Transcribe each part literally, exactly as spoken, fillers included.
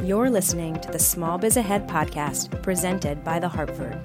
You're listening to the Small Biz Ahead podcast presented by The Hartford.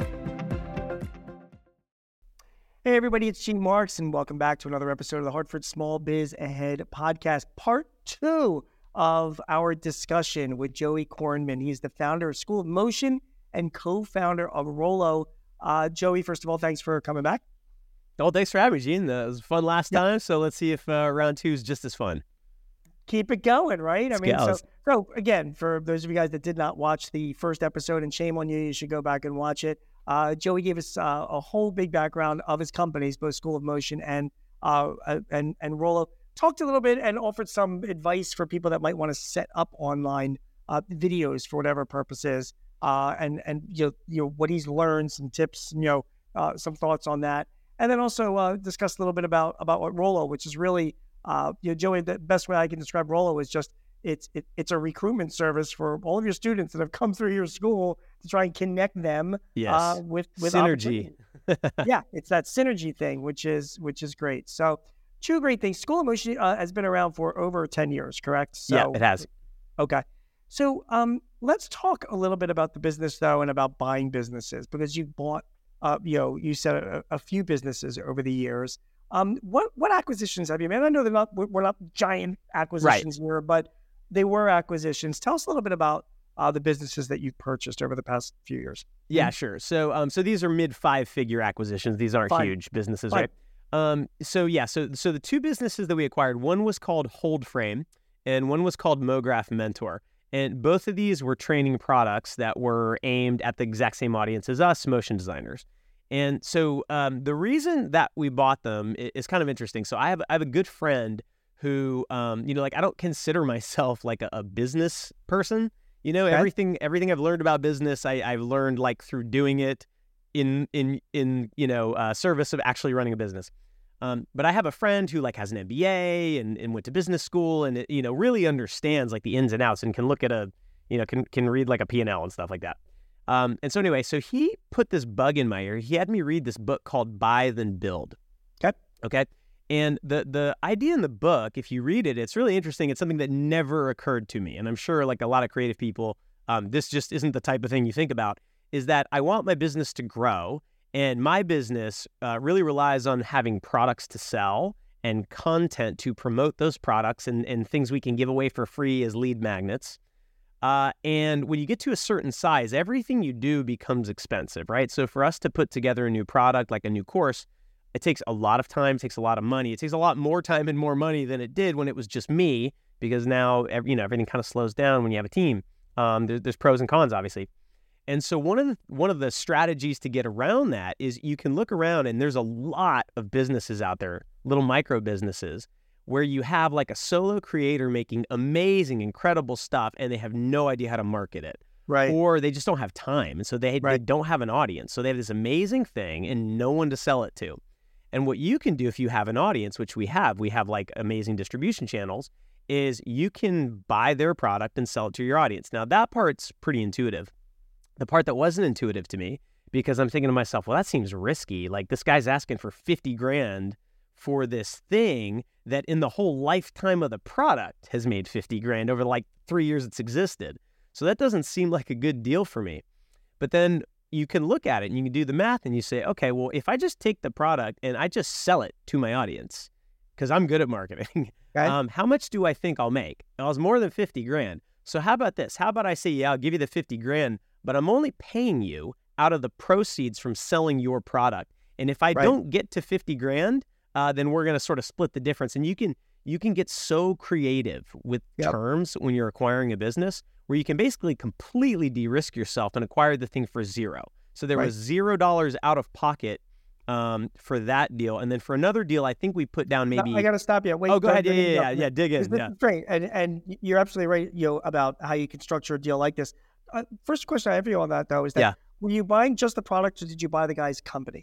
Hey everybody, it's Gene Marks and welcome back to another episode of the Hartford Small Biz Ahead podcast, part two of our discussion with Joey Kornman. He's the founder of School of Motion and co-founder of Rollo. Uh, Joey, first of all, thanks for coming back. Oh, thanks for having me, Gene. That was fun last yep. time, so let's see if uh, round two is just as fun. Keep it going, right? Let's I mean, go. so, so again, for those of you guys that did not watch the first episode, and shame on you, you should go back and watch it. Uh, Joey gave us uh, a whole big background of his companies, both School of Motion and uh, and and Rollo. Talked a little bit and offered some advice for people that might want to set up online uh, videos for whatever purposes, uh, and and you know, you know what he's learned, some tips, you know, uh, some thoughts on that, and then also uh, discuss a little bit about about what Rollo, which is really, uh, you know, Joey, the best way I can describe Rollo is just it's it, it's a recruitment service for all of your students that have come through your school to try and connect them yes. uh, with with synergy. Yeah, it's that synergy thing, which is which is great. So. Two great things. School of Motion uh, has been around for over ten years, correct? So, yeah, it has. Okay. So um, let's talk a little bit about the business, though, and about buying businesses, because you bought, uh, you know, you said a, a few businesses over the years. Um, what what acquisitions have you made? I know they're not, we're not giant acquisitions right. here, but they were acquisitions. Tell us a little bit about uh, the businesses that you've purchased over the past few years. Yeah, mm-hmm. sure. So um, so these are mid five figure acquisitions. These aren't Fine. huge businesses, Fine. right? Um, so yeah, so so the two businesses that we acquired, one was called Holdframe and one was called MoGraph Mentor. And both of these were training products that were aimed at the exact same audience as us, motion designers. And so um, the reason that we bought them is, is kind of interesting. So I have I have a good friend who, um, you know, like I don't consider myself like a, a business person. You know, okay. everything everything I've learned about business, I, I've learned like through doing it. in, in, in, you know, uh, service of actually running a business. Um, but I have a friend who like has an M B A and, and went to business school and, you know, really understands like the ins and outs and can look at a, you know, can, can read like a P and L and stuff like that. Um, and so anyway, so he put this bug in my ear. He had me read this book called Buy Then Build. Okay. Okay. And the, the idea in the book, if you read it, it's really interesting. It's something that never occurred to me. And I'm sure like a lot of creative people, um, this just isn't the type of thing you think about. Is that I want my business to grow, and my business uh, really relies on having products to sell and content to promote those products and, and things we can give away for free as lead magnets. Uh, and when you get to a certain size, everything you do becomes expensive, right? So for us to put together a new product, like a new course, it takes a lot of time, it takes a lot of money. It takes a lot more time and more money than it did when it was just me, because now you know everything kind of slows down when you have a team. Um, there, there's pros and cons, obviously. And so one of the one of the strategies to get around that is you can look around and there's a lot of businesses out there, little micro businesses, where you have like a solo creator making amazing, incredible stuff and they have no idea how to market it. Right. Or they just don't have time. And so they, right. they don't have an audience. So they have this amazing thing and no one to sell it to. And what you can do if you have an audience, which we have, we have like amazing distribution channels, is you can buy their product and sell it to your audience. Now that part's pretty intuitive. The part that wasn't intuitive to me, because I'm thinking to myself, well, that seems risky. Like this guy's asking for fifty grand for this thing that in the whole lifetime of the product has made fifty grand over like three years it's existed. So that doesn't seem like a good deal for me. But then you can look at it and you can do the math and you say, okay, well, if I just take the product and I just sell it to my audience, because I'm good at marketing, okay. um, how much do I think I'll make? Well, it's more than fifty grand. So how about this? How about I say, yeah, I'll give you the fifty grand, but I'm only paying you out of the proceeds from selling your product. And if I right. don't get to fifty grand, uh, then we're going to sort of split the difference. And you can you can get so creative with yep. terms when you're acquiring a business where you can basically completely de-risk yourself and acquire the thing for zero. So there right. was zero dollars out of pocket um, for that deal. And then for another deal, I think we put down maybe... No, I got to stop you. Wait, oh, go ahead. Yeah, yeah, yeah, yeah, yeah. Dig in. This Yeah. is great. And, and you're absolutely right, you know, about how you can structure a deal like this. Uh, first question I have for you on that, though, is that yeah. were you buying just the product or did you buy the guy's company?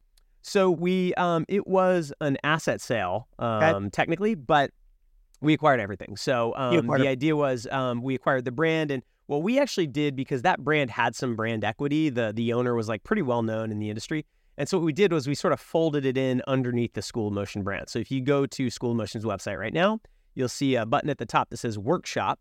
So we, um, it was an asset sale, um, Okay. technically, but we acquired everything. So um, acquired the it. idea was um, we acquired the brand, and what we actually did, because that brand had some brand equity, the the owner was like pretty well known in the industry. And so what we did was we sort of folded it in underneath the School of Motion brand. So if you go to School of Motion's website right now, you'll see a button at the top that says workshops.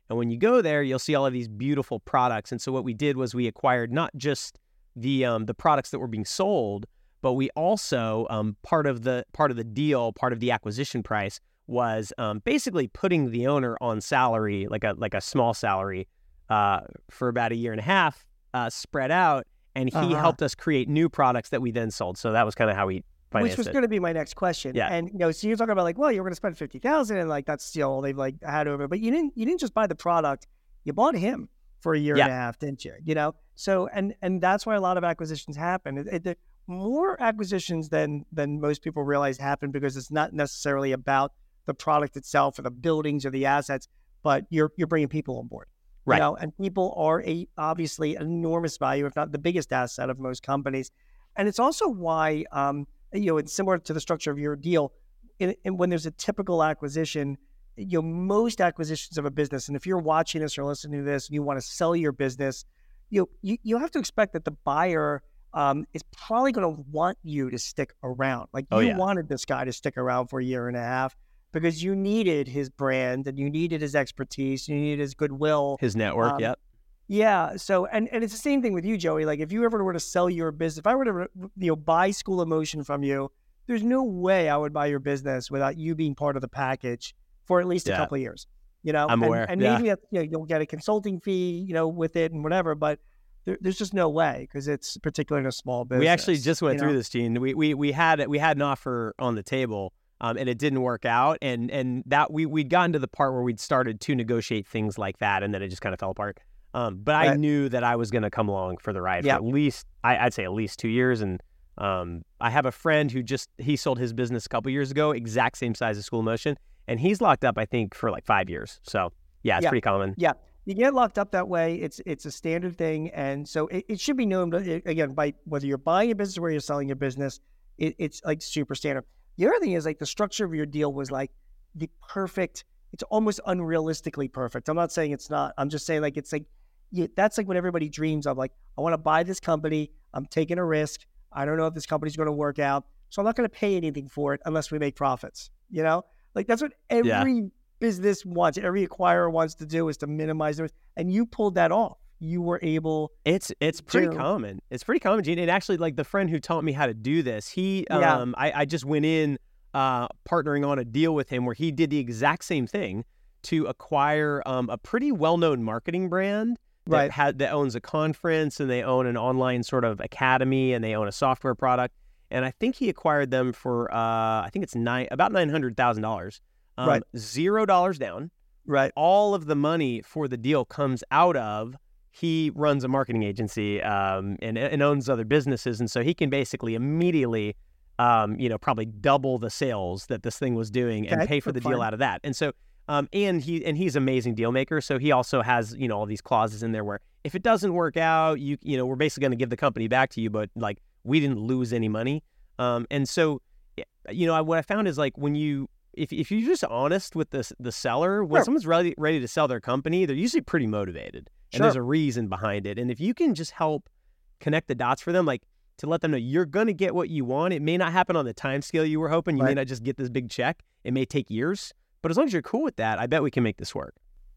And when you go there, you'll see all of these beautiful products. And so what we did was we acquired not just the um, the products that were being sold, but we also um, part of the part of the deal, part of the acquisition price was um, basically putting the owner on salary, like a like a small salary, uh, for about a year and a half, uh, spread out, and he Uh-huh. helped us create new products that we then sold. So that was kind of how we financed Which was it. going to be my next question. Yeah. And you know, so you're talking about like, well, you're going to spend fifty thousand, and like that's still all they've like had over. But you didn't you didn't just buy the product, you bought him for a year Yeah. and a half, didn't you? You know, so and and that's why a lot of acquisitions happen. It, it, the more acquisitions than than most people realize happen because it's not necessarily about the product itself or the buildings or the assets, but you're you're bringing people on board. Right. You know, and people are a obviously an enormous value, if not the biggest asset of most companies. And it's also why um, you know, it's similar to the structure of your deal. In, in, when there's a typical acquisition, you know, most acquisitions of a business, and if you're watching this or listening to this and you want to sell your business, you know, you, you have to expect that the buyer um, is probably going to want you to stick around. Like you Oh, yeah. wanted this guy to stick around for a year and a half because you needed his brand and you needed his expertise, you needed his goodwill. His network, Um, yep. Yeah. So, and, and it's the same thing with you, Joey. Like if you ever were to sell your business, if I were to, you know, buy School of Motion from you, there's no way I would buy your business without you being part of the package for at least a Yeah. couple of years, you know? I'm and, aware, And yeah. maybe you know, you'll get a consulting fee, you know, with it and whatever, but there, there's just no way because it's particularly in a small business. We actually just went you through know? this, Gene. We we we had we had an offer on the table, um, and it didn't work out. And and that we we'd gotten to the part where we'd started to negotiate things like that, and then it just kind of fell apart. Um, but I Right. knew that I was going to come along for the ride Yeah. for at least I, I'd say at least two years. And um, I have a friend who just he sold his business a couple years ago, exact same size as School of Motion, and he's locked up I think for like five years. So yeah, it's Yeah. pretty common. Yeah, you get locked up that way. It's it's a standard thing, and so it, it should be known. But it- again, by whether you're buying a business or where you're selling your business, it, it's like super standard. The other thing is like the structure of your deal was like the perfect. It's almost unrealistically perfect. I'm not saying it's not. I'm just saying like it's like you, that's like what everybody dreams of. Like I want to buy this company. I'm taking a risk. I don't know if this company's going to work out, so I'm not going to pay anything for it unless we make profits. You know, like that's what every business wants, every acquirer wants to do is to minimize the risk. And you pulled that off. You were able. It's it's pretty to- common. It's pretty common, Gene. And actually, like the friend who taught me how to do this, he Yeah. um I, I just went in uh partnering on a deal with him where he did the exact same thing to acquire um a pretty well-known marketing brand that Right. had that owns a conference, and they own an online sort of academy, and they own a software product. And I think he acquired them for uh I think it's nine about nine hundred thousand dollars. Um, Right. Zero dollars down. Right. All of the money for the deal comes out of, he runs a marketing agency um, and, and owns other businesses. And so he can basically immediately, um, you know, probably double the sales that this thing was doing and Okay, pay for the that's deal fine. out of that. And so, um, and he, and he's an amazing deal maker. So he also has, you know, all these clauses in there where if it doesn't work out, you, you know, we're basically going to give the company back to you, but like we didn't lose any money. Um, and so, you know, I, what I found is like when you, If if you're just honest with the the seller, when Sure. someone's ready ready to sell their company, they're usually pretty motivated, and Sure. there's a reason behind it. And if you can just help connect the dots for them, like to let them know you're going to get what you want. It may not happen on the time scale you were hoping. You may Right. not just get this big check. It may take years, but as long as you're cool with that, I bet we can make this work.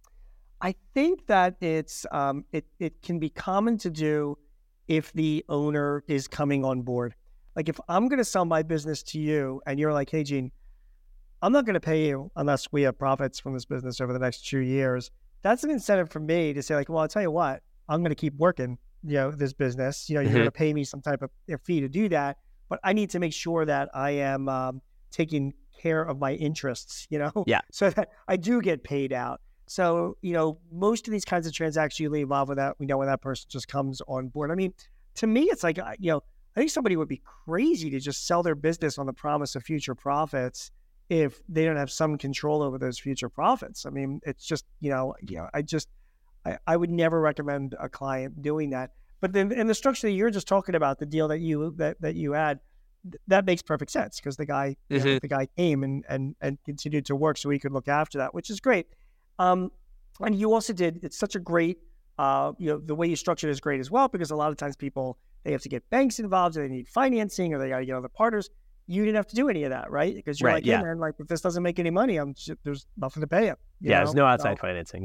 I think that it's um, it it can be common to do if the owner is coming on board. Like if I'm going to sell my business to you, and you're like, "Hey, Gene, I'm not going to pay you unless we have profits from this business over the next two years." That's an incentive for me to say, like, "Well, I'll tell you what, I'm going to keep working, you know, this business. You know, you're Mhm. going to pay me some type of a fee to do that, but I need to make sure that I am um, taking care of my interests, you know, Yeah. so that I do get paid out." So, you know, most of these kinds of transactions usually involve with that. We know when that person just comes on board. I mean, to me, it's like, uh, you know, I think somebody would be crazy to just sell their business on the promise of future profits if they don't have some control over those future profits. I mean, it's just, you know, you know, I just, I, I would never recommend a client doing that. But then in the structure that you're just talking about, the deal that you that that you had, th- that makes perfect sense because the guy, you know, Mhm. the guy came and and and continued to work so he could look after that, which is great. Um, and you also did. It's such a great, uh, you know, the way you structured it is great as well because a lot of times people they have to get banks involved, or they need financing, or they got to get other partners. You didn't have to do any of that, right? Because you're Right, like, yeah. hey, man, like if this doesn't make any money, I'm just, there's nothing to pay you. you Yeah, there's know? no outside So- financing. Yeah.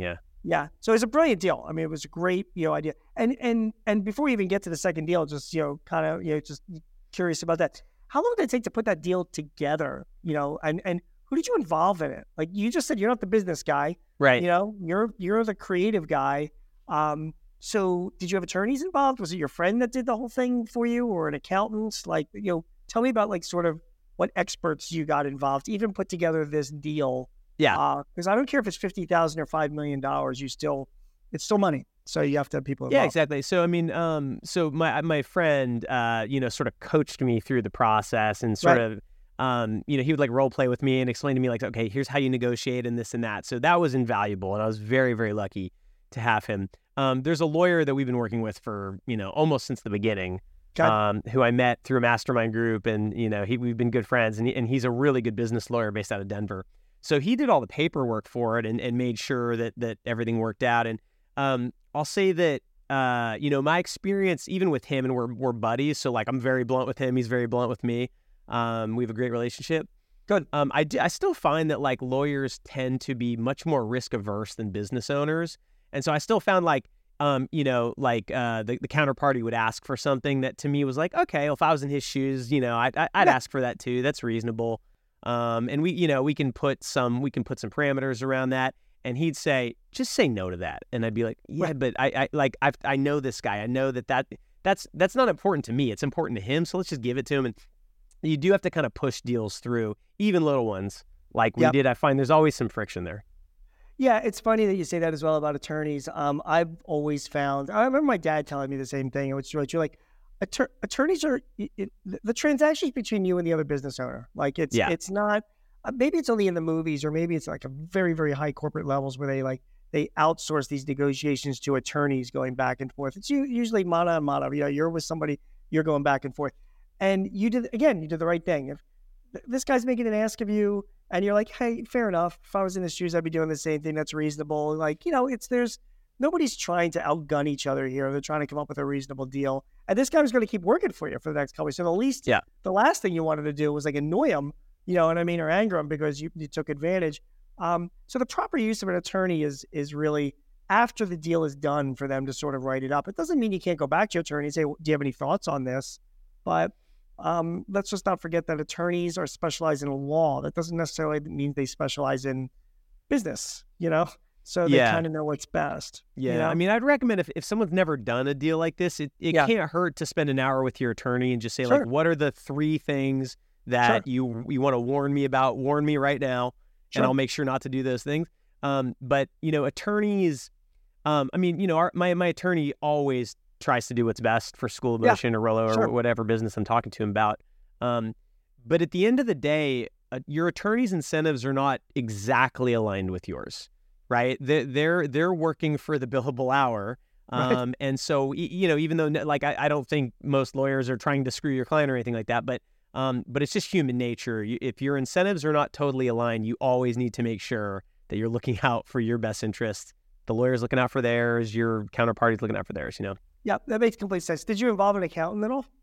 Yeah. So it was a brilliant deal. I mean, it was a great, you know, idea. And and and before we even get to the second deal, just, you know, kind of, you know, just curious about that. How long did it take to put that deal together? You know, and and who did you involve in it? Like you just said, you're not the business guy, Right. you know, you're you're the creative guy. Um, so did you have attorneys involved? Was it your friend that did the whole thing for you, or an accountant? Like, you know, tell me about like sort of what experts you got involved to even put together this deal. Yeah. Because uh, I don't care if it's fifty thousand or five million dollars, you still, it's still money. So you have to have people involved. Yeah, exactly. So I mean, um, so my my friend, uh, you know, sort of coached me through the process and sort Right. of, um, you know, he would like role play with me and explain to me like, okay, here's how you negotiate and this and that. So that was invaluable, and I was very very lucky to have him. Um, there's a lawyer that we've been working with for, you know, almost since the beginning. Okay. Um, who I met through a mastermind group, and you know, he we've been good friends, and he, and he's a really good business lawyer based out of Denver. So he did all the paperwork for it and, and made sure that that everything worked out. And um, I'll say that uh, you know, my experience even with him, and we're we're buddies, so like I'm very blunt with him, he's very blunt with me. Um, we have a great relationship. Good. Um, I d- I still find that like lawyers tend to be much more risk averse than business owners, and so I still found like. Um, you know, like uh, the, the counterparty would ask for something that to me was like, okay, well, if I was in his shoes, you know, I'd, I'd Yeah. ask for that too. That's reasonable. Um, and we, you know, we can put some, we can put some parameters around that. And he'd say, just say no to that. And I'd be like, yeah, Right. but I, I like, I, I know this guy. I know that that that's that's not important to me. It's important to him. So let's just give it to him. And you do have to kind of push deals through, even little ones like we Yep. did. I find there's always some friction there. Yeah, it's funny that you say that as well about attorneys. Um, I've always found, I remember my dad telling me the same thing, which is really true. Like, attor- attorneys are, it, it, the transaction is between you and the other business owner. Like, it's Yeah. it's not, uh, maybe it's only in the movies, or maybe it's like a very, very high corporate levels where they like, they outsource these negotiations to attorneys going back and forth. It's u- usually mano a mano. You know, you're with somebody, you're going back and forth. And you did, again, you did the right thing. If th- this guy's making an ask of you, and you're like, hey, fair enough. If I was in his shoes, I'd be doing the same thing. That's reasonable. Like, you know, it's there's nobody's trying to outgun each other here. They're trying to come up with a reasonable deal. And this guy was going to keep working for you for the next couple of years. So the least, Yeah. the last thing you wanted to do was like annoy him, you know what I mean, or anger him because you, you took advantage. Um, so the proper use of an attorney is is really after the deal is done for them to sort of write it up. It doesn't mean you can't go back to your attorney and say, do you have any thoughts on this? But Um, let's just not forget that attorneys are specialized in law. That doesn't necessarily mean they specialize in business, you know? So they Yeah. kind of know what's best. you Yeah, know? I mean, I'd recommend if, if someone's never done a deal like this, it, it Yeah. can't hurt to spend an hour with your attorney and just say, Sure. like, what are the three things that you you want to warn me about? Warn me right now, Sure. and I'll make sure not to do those things. Um, but, you know, attorneys, um, I mean, you know, our, my, my attorney always tries to do what's best for School of Yeah, Motion or Rollo or sure. whatever business I'm talking to him about. Um, but at the end of the day, uh, your attorney's incentives are not exactly aligned with yours. Right, they're they're they're working for the billable hour, Right. um, and so y- you know, even though like I, I don't think most lawyers are trying to screw your client or anything like that, but um, but it's just human nature. You, if your incentives are not totally aligned, you always need to make sure that you're looking out for your best interest. The lawyer's looking out for theirs, your counterparty's looking out for theirs. You know, Yeah, that makes complete sense. Did you involve an accountant at all?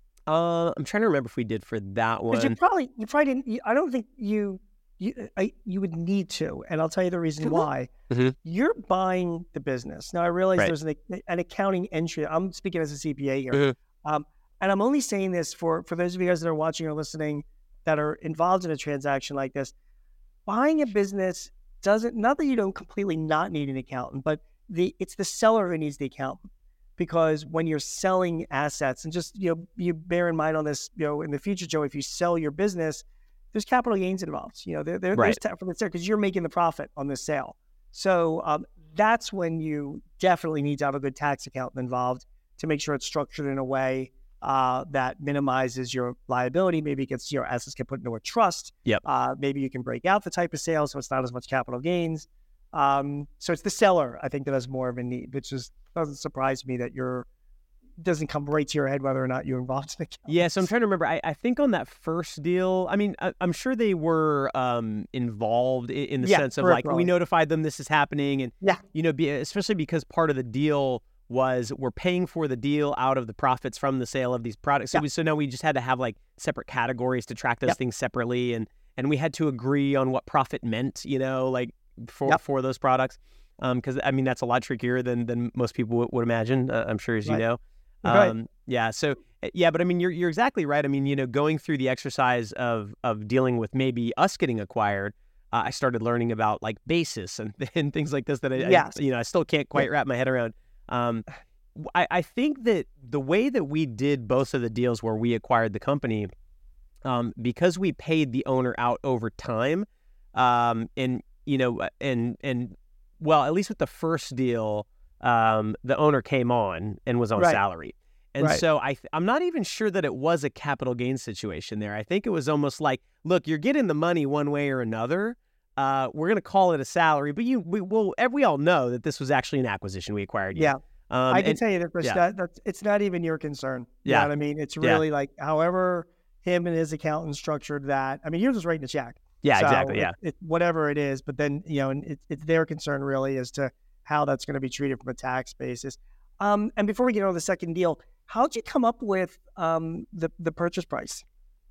uh, I'm trying to remember if we did for that Because you one. probably, you probably didn't, you, I don't think you, you, I, you would need to. And I'll tell you the reason Mhm. why. Mhm. You're buying the business. Now, I realize Right. there's an, an accounting entry. I'm speaking as a C P A here. Mhm. Um, and I'm only saying this for, for those of you guys that are watching or listening that are involved in a transaction like this. Buying a business doesn't, not that you don't completely not need an accountant, but the it's the seller who needs the accountant. Because when you're selling assets, and just, you know, you bear in mind on this, you know, in the future, Joe, if you sell your business, there's capital gains involved. You know, there, there, Right. there's ta- from the because you're making the profit on the sale. So um, that's when you definitely need to have a good tax accountant involved to make sure it's structured in a way uh, that minimizes your liability. Maybe it gets your assets get put into a trust. Yep. Uh, maybe you can break out the type of sale so it's not as much capital gains. Um, so it's the seller, I think, that has more of a need, which is doesn't surprise me that you're doesn't come right to your head whether or not you're involved in the account. Yeah, so I'm trying to remember. I, I think on that first deal, I mean, I, I'm sure they were um, involved in, in the Yeah, sense of like, we peripherally. notified them this is happening. And, Yeah. you know, be, especially because part of the deal was we're paying for the deal out of the profits from the sale of these products. So, Yeah. we, so now we just had to have like separate categories to track those Yep. things separately. And, and we had to agree on what profit meant, you know, like for, Yep. for those products. because I mean that's a lot trickier than than most people w- would imagine. Uh, I'm sure, as Right. you know. Right. Um, yeah. So uh, yeah, but I mean, you're you're exactly right. I mean, you know, going through the exercise of of dealing with maybe us getting acquired, uh, I started learning about like basis and and things like this that I, Yes. I you know I still can't quite wrap my head around. Um, w- I I think that the way that we did both of the deals where we acquired the company, um, because we paid the owner out over time, um, and you know, uh, and and well, at least with the first deal, um, the owner came on and was on Right. salary. And Right. so I th- I'm not even sure that it was a capital gain situation there. I think it was almost like, look, you're getting the money one way or another. Uh, we're going to call it a salary, but you we will we all know that this was actually an acquisition. We acquired you. Yeah. Um, I can and, tell you that, Chris, yeah. that that's, it's not even your concern. You Yeah. know what I mean? It's Yeah. really like however him and his accountant structured that. I mean, you're just writing a check. yeah, So exactly. it- Yeah. It, whatever it is, but then, you know, and it, it's their concern really as to how that's going to be treated from a tax basis. Um, and before we get on to the second deal, how'd you come up with um, the, the purchase price?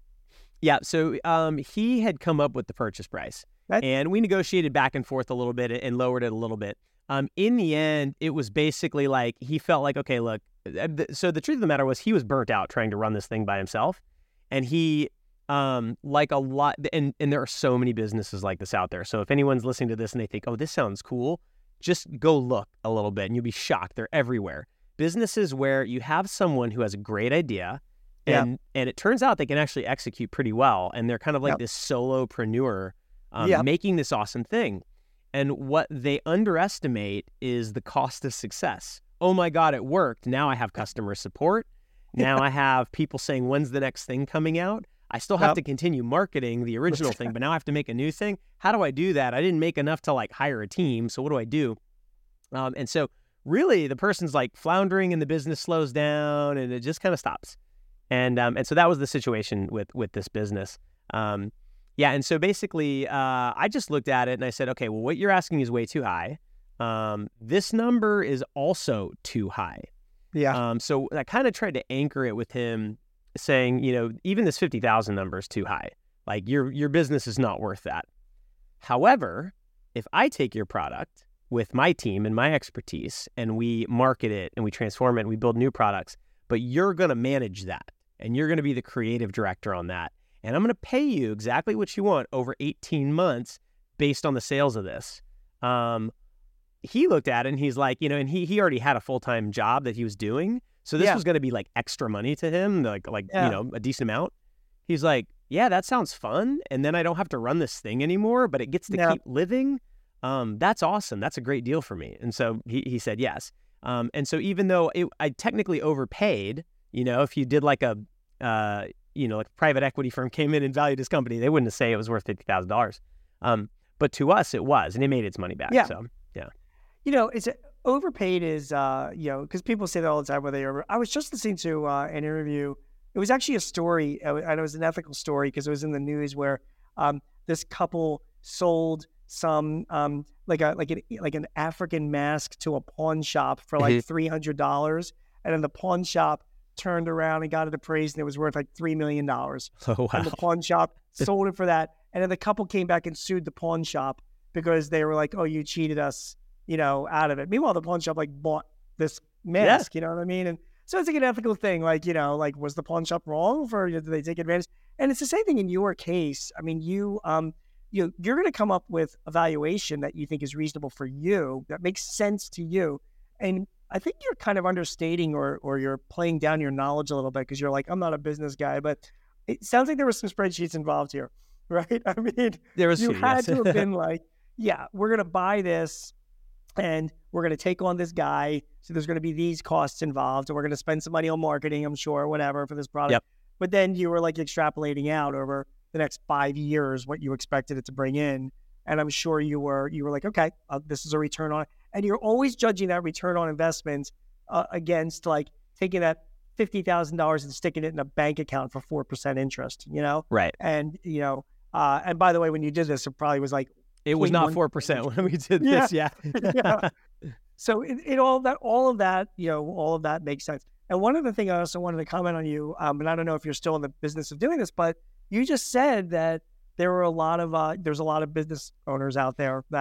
Yeah. So um, he had come up with the purchase price, That- and we negotiated back and forth a little bit and lowered it a little bit. Um, in the end, it was basically like he felt like, okay, look. uh, th- So the truth of the matter was he was burnt out trying to run this thing by himself, and he, um, like a lot, and and there are so many businesses like this out there. So if anyone's listening to this and they think, oh, this sounds cool, just go look a little bit, and you'll be shocked. They're everywhere. Businesses where you have someone who has a great idea. Yeah. And and it turns out they can actually execute pretty well. And they're kind of like Yep. this solopreneur um, Yep. making this awesome thing. And what they underestimate is the cost of success. Oh my God, it worked. Now I have customer support. Now I have people saying, when's the next thing coming out? I still have Yep. to continue marketing the original thing, but now I have to make a new thing. How do I do that? I didn't make enough to like hire a team. So what do I do? Um, and so really the person's like floundering and the business slows down and it just kind of stops. And um, and so that was the situation with with this business. Um, yeah, and so basically, uh, I just looked at it and I said, okay, well, what you're asking is way too high. Um, this number is also too high. Yeah. Um, so I kind of tried to anchor it with him, saying, you know, even this fifty thousand number is too high. Like your your business is not worth that. However, if I take your product with my team and my expertise and we market it and we transform it and we build new products, but you're going to manage that. And you're going to be the creative director on that. And I'm going to pay you exactly what you want over eighteen months based on the sales of this. Um, he looked at it and he's like, you know, and he he already had a full-time job that he was doing. So this Yeah. was going to be like extra money to him, like, like Yeah. you know, a decent amount. He's like, yeah, that sounds fun. And then I don't have to run this thing anymore, but it gets to Yeah. keep living. Um, that's awesome. That's a great deal for me. And so he, he said yes. Um, and so even though it, I technically overpaid, you know, if you did like a, uh, you know, like a private equity firm came in and valued his company, they wouldn't say it was worth fifty thousand dollars. Um, but to us, it was, and it made its money back. Yeah. So, yeah. You know, it's overpaid is, uh, you know, because people say that all the time where they over. I was just listening to uh, an interview. It was actually a story, uh, and it was an ethical story because it was in the news where um, this couple sold some um, like a like an like an African mask to a pawn shop for like Mhm. three hundred dollars, and then the pawn shop turned around and got it appraised, and it was worth like three million dollars. Oh, wow. And the pawn shop sold it for that. And then the couple came back and sued the pawn shop because they were like, "Oh, you cheated us, you know, out of it." Meanwhile, the pawn shop like bought this mask. You know what I mean? And so it's like an ethical thing. Like, you know, like was the pawn shop wrong for? Did they take advantage? And it's the same thing in your case. I mean, you um, you you're going to come up with a valuation that you think is reasonable for you, that makes sense to you, and I think you're kind of understating or or you're playing down your knowledge a little bit because you're like, I'm not a business guy, but it sounds like there were some spreadsheets involved here, right? I mean, There was you two, had yes. to have been like, yeah, we're going to buy this and we're going to take on this guy. So there's going to be these costs involved and we're going to spend some money on marketing, I'm sure, whatever, for this product. Yep. But then you were like extrapolating out over the next five years what you expected it to bring in. And I'm sure you were, you were like, okay, uh, this is a return on it. And you're always judging that return on investment uh, against like taking that fifty thousand dollars and sticking it in a bank account for four percent interest, you know? Right. And, you know, uh, and by the way, when you did this, it probably was like, It was point not one four percent when we did Yeah. this. Yeah. yeah. So it, it all that, all of that, you know, all of that makes sense. And one other thing I also wanted to comment on you, um, and I don't know if you're still in the business of doing this, but you just said that there were a lot of, uh, there's a lot of business owners out there that,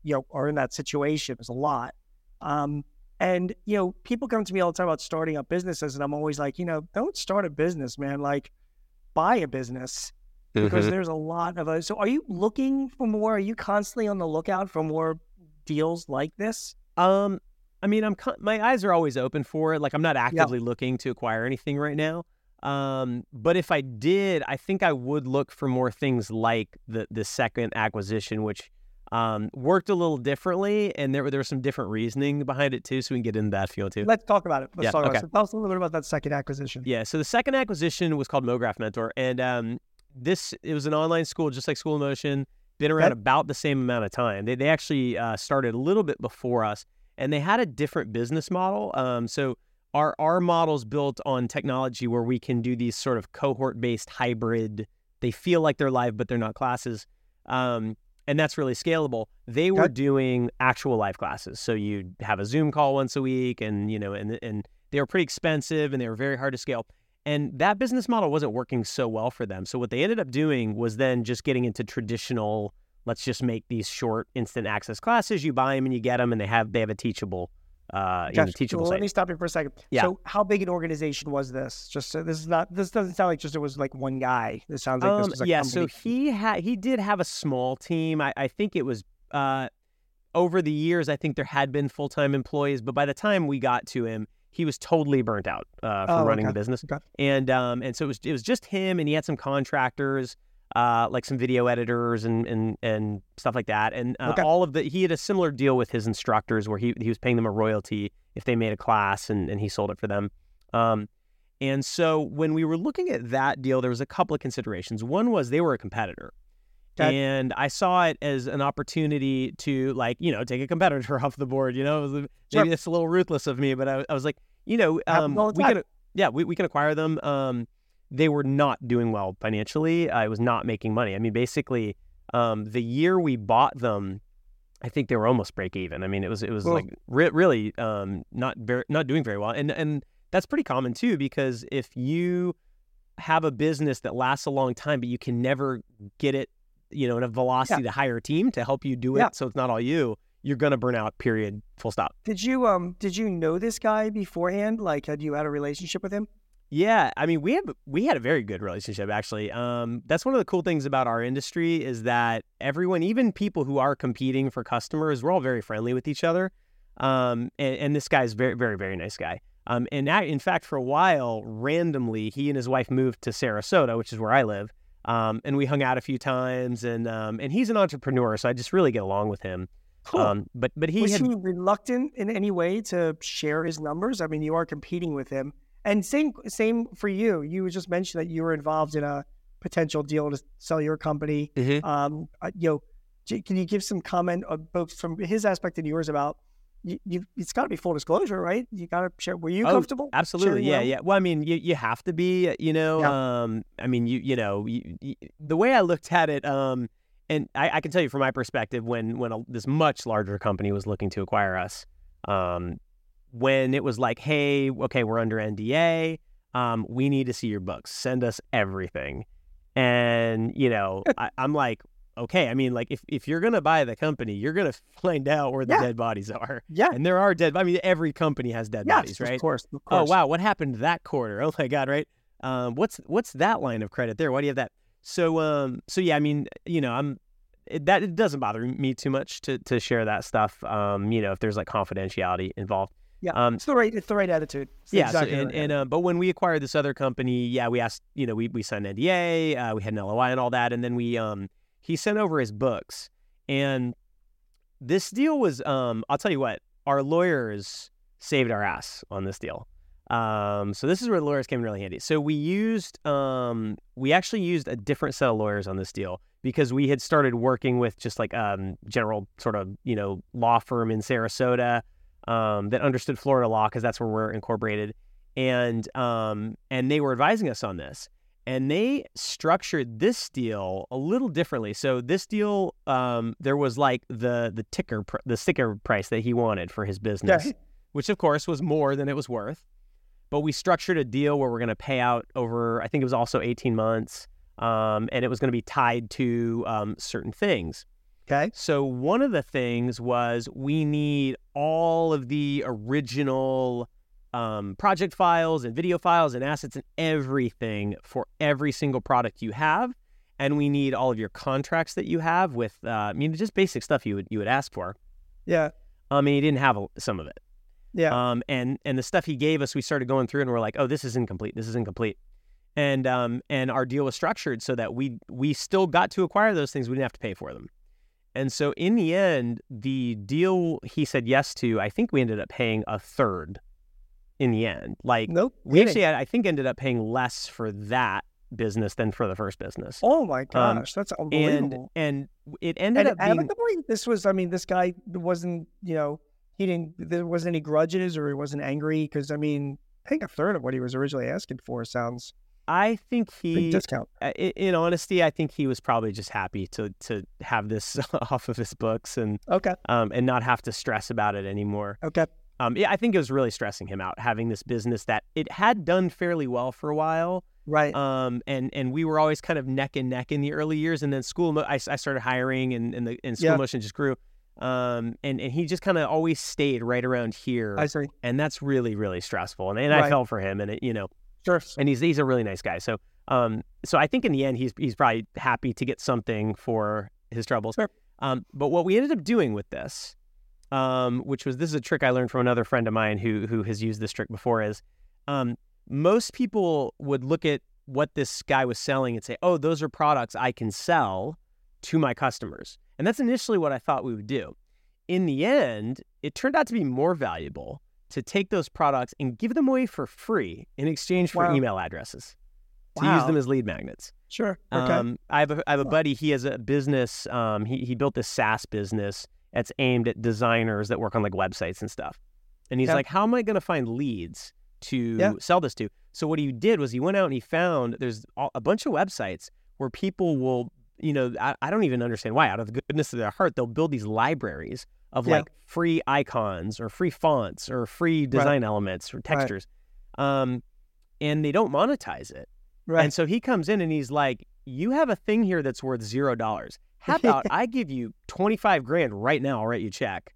you know, are in that situation. There's a lot. Um, and, you know, people come to me all the time about starting up businesses, and I'm always like, you know, don't start a business, man. Like, buy a business, because Mhm. there's a lot of us. So are you looking for more? Are you constantly on the lookout for more deals like this? Um, I mean, I'm con- my eyes are always open for it. Like, I'm not Yeah. actively looking to acquire anything right now. Um, but if I did, I think I would look for more things like the the second acquisition, which um worked a little differently, and there were there was some different reasoning behind it too. So we can get into that if you want to. Let's talk about it. Let's Yeah, talk about okay. it. So tell us a little bit about that second acquisition. Yeah. So the second acquisition was called MoGraph Mentor, and um, this it was an online school, just like School of Motion. Been around Okay. about the same amount of time. They they actually uh, started a little bit before us, and they had a different business model. Um, so our our model's built on technology where we can do these sort of cohort based hybrid. They feel like they're live, but they're not classes. Um, and that's really scalable. They were Okay. doing actual live classes, so you'd have a Zoom call once a week, and you know, and and they were pretty expensive, and they were very hard to scale. And that business model wasn't working so well for them. So what they ended up doing was then just getting into traditional, let's just make these short instant access classes. You buy them and you get them, and they have they have a teachable, uh, you know, Josh, teachable well, let site. me stop you for a second. Yeah. So how big an organization was this? Just so this is not, this doesn't sound like just it was like one guy. This sounds like this Um, was a yeah, company. so he had he did have a small team. I, I think it was uh, over the years. I think there had been full time employees, but by the time we got to him, he was totally burnt out uh, from Oh, running okay. the business. Okay. And um, and so it was it was just him, and he had some contractors, uh, like some video editors and and and stuff like that. And uh, Okay. all of the he had a similar deal with his instructors where he he was paying them a royalty if they made a class, and and he sold it for them. Um, and so when we were looking at that deal, there was a couple of considerations. One was they were a competitor. Okay. And I saw it as an opportunity to, like, you know, take a competitor off the board. You know, it was a- Sure. maybe it's a little ruthless of me, but I, I was like, you know, Happens um, all the we time. can, yeah, we, we can acquire them. Um, they were not doing well financially. I was not making money. I mean, basically, um, the year we bought them, I think they were almost break even. I mean, it was it was Cool. like re- really um, not very, not doing very well, and and that's pretty common too, because if you have a business that lasts a long time, but you can never get it, you know, in a velocity to hire a team to help you do it, Yeah. so it's not all you, you're gonna burn out. Period. Full stop. Did you um did you know this guy beforehand? Like, had you had a relationship with him? Yeah, I mean, we have we had a very good relationship, actually. Um, that's one of the cool things about our industry, is that everyone, even people who are competing for customers, we're all very friendly with each other. Um, and, and this guy's very, very, very nice guy. Um, and a- in fact, for a while, randomly, he and his wife moved to Sarasota, which is where I live. Um, and we hung out a few times, and um, and he's an entrepreneur, so I just really get along with him. Cool. Um, but but he Was had he reluctant in any way to share his numbers? I mean, you are competing with him. And same same for you. You just mentioned that you were involved in a potential deal to sell your company. Mhm. Um, uh, you know, j- can you give some comment uh, both from his aspect and yours about you? you it's got to be full disclosure, right? You got to share. Were you Oh, comfortable? absolutely. sharing Yeah, your- yeah. Well, I mean, you you have to be, you know. Yeah. Um, I mean, you you know, you, you, the way I looked at it, um, and I, I can tell you from my perspective, when when a, this much larger company was looking to acquire us, um, when it was like, hey, okay, we're under N D A, um, we need to see your books, send us everything, and you know, I, I'm like, okay, I mean, like if if you're gonna buy the company, you're gonna find out where the Yeah. dead bodies are, Yeah. and there are dead. I mean, every company has dead Yes, bodies, right? of course. Of Oh course. wow, what happened that quarter? Oh my God, right? Um, what's what's that line of credit there? Why do you have that? So um, so yeah, I mean, you know, I'm it, that it doesn't bother me too much to to share that stuff. Um, you know, if there's like confidentiality involved. Yeah. Um, it's the right. It's the right attitude. It's yeah. exactly so, the and right and uh, but when we acquired this other company, yeah, we asked, you know, we we signed N D A, uh, we had an L O I and all that, and then we um he sent over his books, and this deal was um I'll tell you what, our lawyers saved our ass on this deal. Um, so this is where the lawyers came in really handy. So we used, um, we actually used a different set of lawyers on this deal because we had started working with just like um general sort of, you know, law firm in Sarasota um, that understood Florida law because that's where we're incorporated, and um, and they were advising us on this. And they structured this deal a little differently. So this deal, um, there was like the the ticker, pr- the sticker price that he wanted for his business, Yeah. which of course was more than it was worth. But we structured a deal where we're going to pay out over, I think it was also eighteen months, um, and it was going to be tied to um, certain things. Okay. So one of the things was we need all of the original um, project files and video files and assets and everything for every single product you have. And we need all of your contracts that you have with, uh, I mean, just basic stuff you would you would ask for. Yeah. I mean, he didn't have a, some of it. Yeah. Um, and and the stuff he gave us, we started going through and we're like, oh, this is incomplete. This is incomplete. And um, and our deal was structured so that we we still got to acquire those things. We didn't have to pay for them. And so in the end, the deal he said yes to, I think we ended up paying a third in the end. Like, nope. we actually, had, I think, ended up paying less for that business than for the first business. Oh my gosh, um, that's unbelievable. And, and it ended and up being... amicably, this was, I mean, this guy wasn't, you know, he didn't, there wasn't any grudges or he wasn't angry because, I mean, paying a third of what he was originally asking for sounds... I think he, big discount. In, in honesty, I think he was probably just happy to to have this off of his books and okay, um, and not have to stress about it anymore. Okay, um, yeah, I think it was really stressing him out having this business that it had done fairly well for a while, right? Um, and and we were always kind of neck and neck in the early years, and then school, I, I started hiring, and and the and school yeah. motion just grew. Um, and and he just kind of always stayed right around here. I see, and that's really really stressful, and and right. I felt for him, and it, you know. Sure. And he's he's a really nice guy. So um so I think in the end he's he's probably happy to get something for his troubles. Sure. Um but what we ended up doing with this, um, which was this is a trick I learned from another friend of mine who who has used this trick before, is um most people would look at what this guy was selling and say, oh, those are products I can sell to my customers. And that's initially what I thought we would do. In the end, it turned out to be more valuable to take those products and give them away for free in exchange for wow. email addresses, to wow. use them as lead magnets. Sure. Okay. Um, I have a, I have a buddy, he has a business, um, he, he built this SaaS business that's aimed at designers that work on like websites and stuff. And he's yeah. like, how am I going to find leads to yeah. sell this to? So what he did was he went out and he found there's a bunch of websites where people will, you know, I, I don't even understand why, out of the goodness of their heart, they'll build these libraries of yeah. like free icons or free fonts or free design right. elements or textures. Right. Um, and they don't monetize it. Right. And so he comes in and he's like, you have a thing here that's worth zero dollars. How about I give you twenty-five grand right now, I'll write you a check.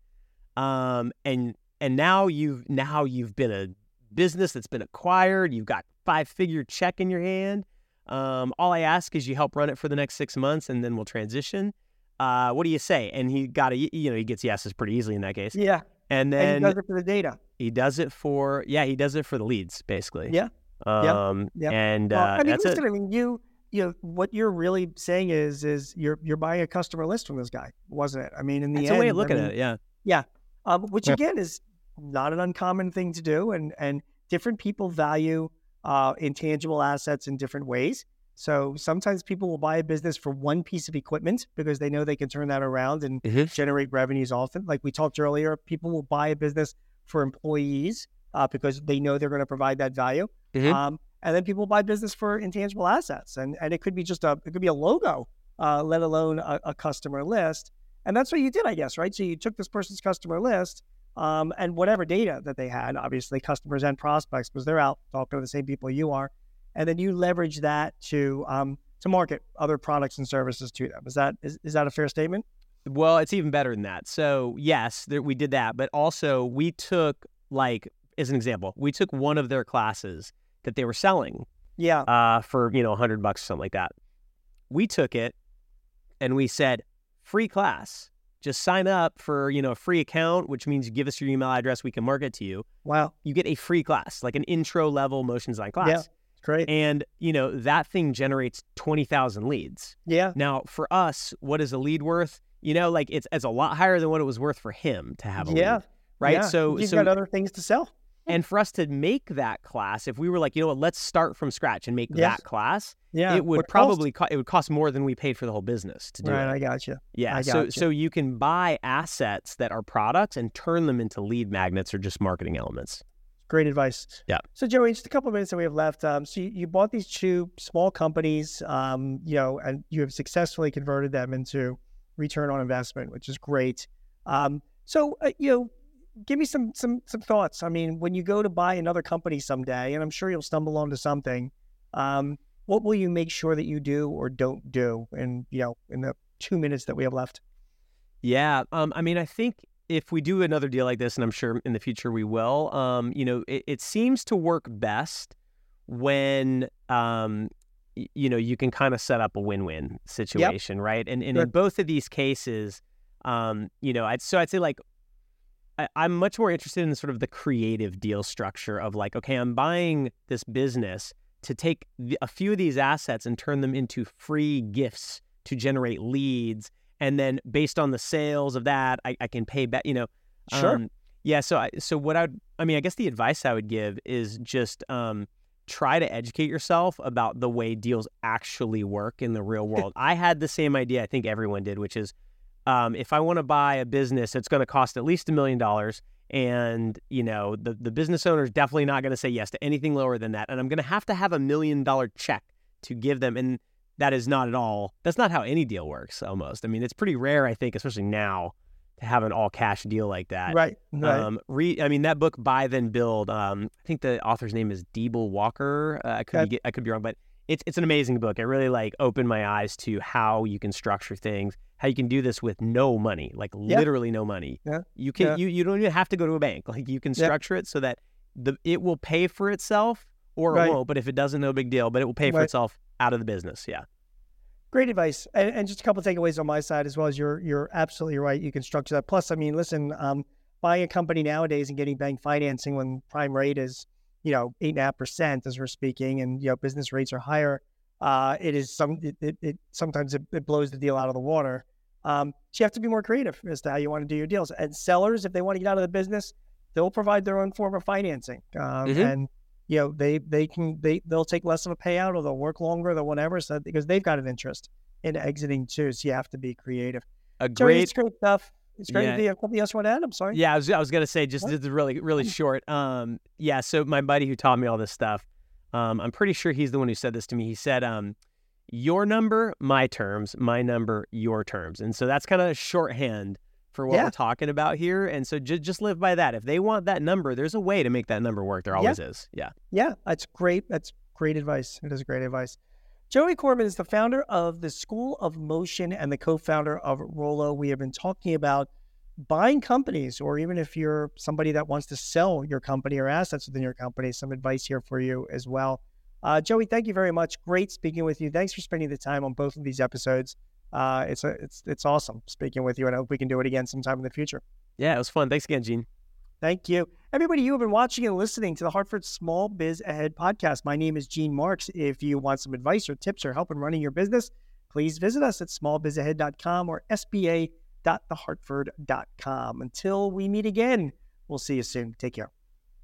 Um, and and now you've now you've been a business that's been acquired. You've got five figure check in your hand. Um, all I ask is you help run it for the next six months and then we'll transition. Uh, what do you say? And he got a, you know, he gets yeses pretty easily in that case. Yeah. And then and he does it for the data. He does it for, yeah, he does it for the leads, basically. Yeah. Um, yeah. And well, uh, I mean, that's listen, it. I mean, you, you know, what you're really saying is, is you're you're buying a customer list from this guy, wasn't it? I mean, in the That's end, a way of looking I mean, at it. Yeah. Yeah. Um, which Yeah. again is not an uncommon thing to do, and and different people value uh, intangible assets in different ways. So sometimes people will buy a business for one piece of equipment because they know they can turn that around and Mm-hmm. generate revenues often. Like we talked earlier, people will buy a business for employees uh, because they know they're going to provide that value. Mm-hmm. Um, and then people buy business for intangible assets. And, and it could be just a, it could be a logo, uh, let alone a, a customer list. And that's what you did, I guess, right? So you took this person's customer list um, and whatever data that they had, obviously customers and prospects, because they're out talking to the same people you are. And then you leverage that to um, to market other products and services to them. Is that is, is that a fair statement? Well, it's even better than that. So yes, there, we did that, but also we took, like, as an example, we took one of their classes that they were selling Yeah. uh, for, you know, a hundred bucks or something like that. We took it and we said, free class, just sign up for, you know, a free account, which means you give us your email address, we can market to you. Wow. You get a free class, like an intro level motion design class. Yeah. Great. And, you know, that thing generates twenty thousand leads. Yeah. Now, for us, what is a lead worth? You know, like it's it's a lot higher than what it was worth for him to have a Yeah. lead, right? Yeah. So, you've so got other things to sell. and for us to make that class, if we were like, you know what, let's start from scratch and make Yes. that class, Yeah. it would What cost? probably co- it would cost more than we paid for the whole business to do Right. it. I got you. Yeah. I So gotcha. so you can buy assets that are products and turn them into lead magnets or just marketing elements. Great advice. Yeah. So Joey, just a couple of minutes that we have left. Um, so you, you bought these two small companies, um, you know, and you have successfully converted them into return on investment, which is great. Um, so uh, you know, give me some some some thoughts. I mean, when you go to buy another company someday, and I'm sure you'll stumble onto something, um, what will you make sure that you do or don't do? In you know, in the two minutes that we have left. Yeah. Um, I mean, I think if we do another deal like this, and I'm sure in the future we will, um, you know, it, it seems to work best when, um, y- you know, you can kind of set up a win-win situation, yep. right? And, and sure. in both of these cases, um, you know, I'd, so I'd say like, I, I'm much more interested in sort of the creative deal structure of like, okay, I'm buying this business to take the, a few of these assets and turn them into free gifts to generate leads. And then based on the sales of that, I, I can pay back, you know. Sure. Um, yeah. So, I, so what I would, I mean, I guess the advice I would give is just um, try to educate yourself about the way deals actually work in the real world. I had the same idea, I think everyone did, which is um, if I want to buy a business, it's going to cost at least a million dollars. And, you know, the, the business owner is definitely not going to say yes to anything lower than that. And I'm going to have to have a million dollar check to give them. And that is not at all, that's not how any deal works almost. I mean, it's pretty rare, I think, especially now, to have an all cash deal like that. Right. right. Um, re, I mean, that book, Buy Then Build, um, I think the author's name is Deeble Walker. Uh, I could be, I could be wrong, but it's it's an amazing book. It really like opened my eyes to how you can structure things, how you can do this with no money, like yeah. literally no money. Yeah. You can yeah. you you don't even have to go to a bank. Like you can structure yeah. it so that the it will pay for itself or right. it won't. But if it doesn't, no big deal. But it will pay for right. itself out of the business. Yeah. Great advice. And, and just a couple of takeaways on my side as well as you're, you're absolutely right. You can structure that. Plus, I mean, listen, um, buying a company nowadays and getting bank financing when prime rate is, you know, eight and a half percent as we're speaking, and, you know, business rates are higher. Uh, it is some, it, it, it sometimes it, it blows the deal out of the water. Um, so you have to be more creative as to how you want to do your deals. And sellers, if they want to get out of the business, they'll provide their own form of financing. Um, mm-hmm. And, you know, they, they can, they, they'll take less of a payout or they'll work longer or whatever. So because they've got an interest in exiting too. So you have to be creative. A great, Joey, it's great stuff. It's great yeah. to be something else you want to add. I'm sorry. Yeah. I was, I was going to say just this is really, really short. Um, yeah. So my buddy who taught me all this stuff, um, I'm pretty sure he's the one who said this to me. He said, um, your number, my terms, my number, your terms. And so that's kind of shorthand for what yeah. we're talking about here. And so just just live by that. If they want that number, there's a way to make that number work. There always yeah. is. Yeah. Yeah. That's great. That's great advice. It is great advice. Joey Corbin is the founder of the School of Motion and the co-founder of Rollo. We have been talking about buying companies, or even if you're somebody that wants to sell your company or assets within your company, some advice here for you as well. Uh, Joey, thank you very much. Great speaking with you. Thanks for spending the time on both of these episodes. Uh, it's a, it's it's awesome speaking with you, and I hope we can do it again sometime in the future. Yeah, it was fun. Thanks again, Gene. Thank you. Everybody, you have been watching and listening to the Hartford Small Biz Ahead podcast. My name is Gene Marks. If you want some advice or tips or help in running your business, please visit us at small biz ahead dot com or s b a dot the hartford dot com. Until we meet again, we'll see you soon. Take care.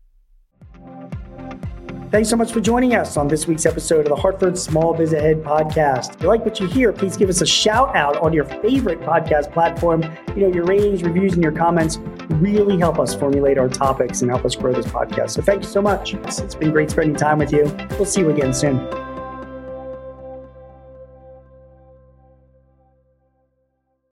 Thanks so much for joining us on this week's episode of the Hartford Small Biz Ahead podcast. If you like what you hear, please give us a shout out on your favorite podcast platform. You know, your ratings, reviews, and your comments really help us formulate our topics and help us grow this podcast. So thank you so much. It's been great spending time with you. We'll see you again soon.